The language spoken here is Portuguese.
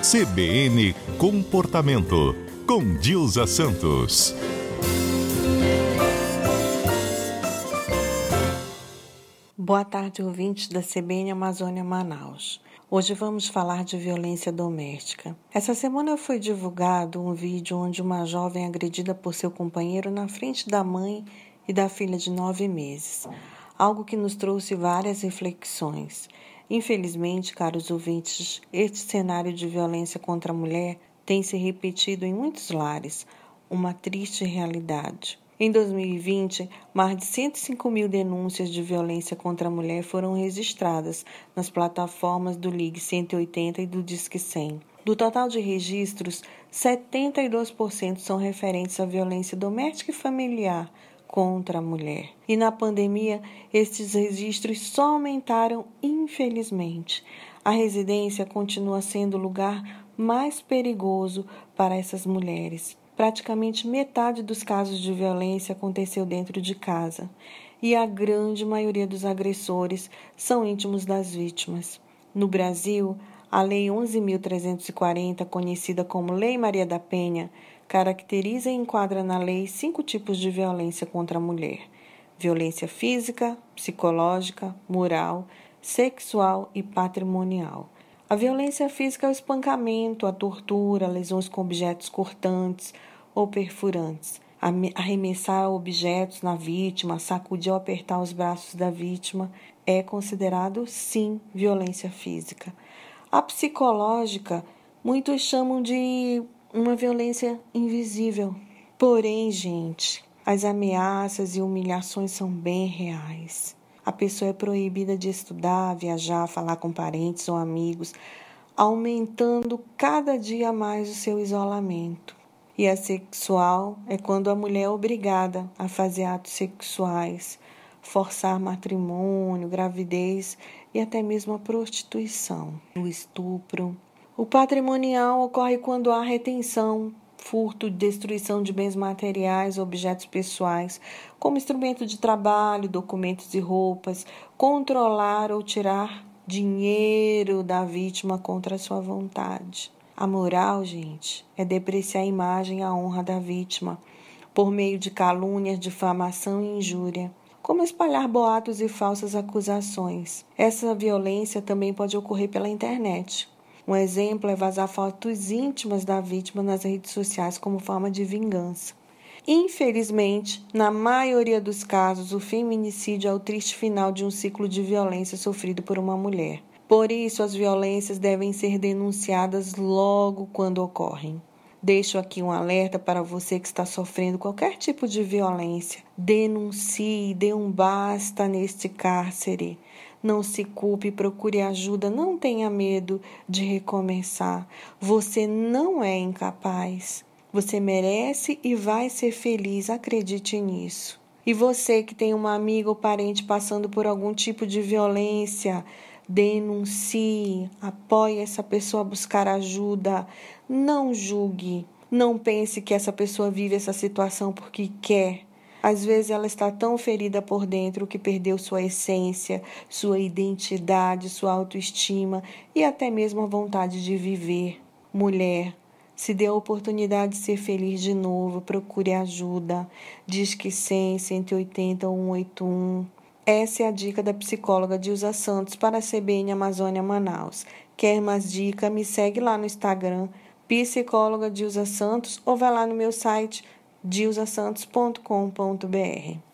CBN Comportamento, com Dilza Santos. Boa tarde, ouvintes da CBN Amazônia Manaus. Hoje vamos falar de violência doméstica. Essa semana foi divulgado um vídeo onde uma jovem é agredida por seu companheiro na frente da mãe e da filha de 9 meses. Algo que nos trouxe várias reflexões. Infelizmente, caros ouvintes, este cenário de violência contra a mulher tem se repetido em muitos lares, uma triste realidade. Em 2020, mais de 105 mil denúncias de violência contra a mulher foram registradas nas plataformas do Ligue 180 e do Disque 100. Do total de registros, 72% são referentes à violência doméstica e familiar contra a mulher. E na pandemia, estes registros só aumentaram, infelizmente. A residência continua sendo o lugar mais perigoso para essas mulheres. Praticamente metade dos casos de violência aconteceu dentro de casa, e a grande maioria dos agressores são íntimos das vítimas. No Brasil, a Lei 11.340, conhecida como Lei Maria da Penha, caracteriza e enquadra na lei 5 tipos de violência contra a mulher: violência física, psicológica, moral, sexual e patrimonial. A violência física é o espancamento, a tortura, lesões com objetos cortantes ou perfurantes. Arremessar objetos na vítima, sacudir ou apertar os braços da vítima é considerado, sim, violência física. A psicológica, muitos chamam de uma violência invisível. Porém, gente, as ameaças e humilhações são bem reais. A pessoa é proibida de estudar, viajar, falar com parentes ou amigos, aumentando cada dia mais o seu isolamento. E a sexual é quando a mulher é obrigada a fazer atos sexuais, forçar matrimônio, gravidez e até mesmo a prostituição, o estupro. O patrimonial ocorre quando há retenção, furto, destruição de bens materiais, objetos pessoais, como instrumento de trabalho, documentos e roupas, controlar ou tirar dinheiro da vítima contra a sua vontade. A moral, gente, é depreciar a imagem e a honra da vítima por meio de calúnias, difamação e injúria, como espalhar boatos e falsas acusações. Essa violência também pode ocorrer pela internet. Um exemplo é vazar fotos íntimas da vítima nas redes sociais como forma de vingança. Infelizmente, na maioria dos casos, o feminicídio é o triste final de um ciclo de violência sofrido por uma mulher. Por isso, as violências devem ser denunciadas logo quando ocorrem. Deixo aqui um alerta para você que está sofrendo qualquer tipo de violência. Denuncie, dê um basta neste cárcere. Não se culpe, procure ajuda, não tenha medo de recomeçar. Você não é incapaz. Você merece e vai ser feliz, acredite nisso. E você que tem uma amiga ou parente passando por algum tipo de violência, denuncie, apoie essa pessoa a buscar ajuda, não julgue, não pense que essa pessoa vive essa situação porque quer. Às vezes ela está tão ferida por dentro que perdeu sua essência, sua identidade, sua autoestima e até mesmo a vontade de viver. Mulher, se dê a oportunidade de ser feliz de novo, procure ajuda. Disque 100, 180, 181. Essa é a dica da psicóloga Dilza Santos para a CBN Amazônia Manaus. Quer mais dica? Me segue lá no Instagram, psicóloga Dilza Santos, ou vai lá no meu site dilzasantos.com.br.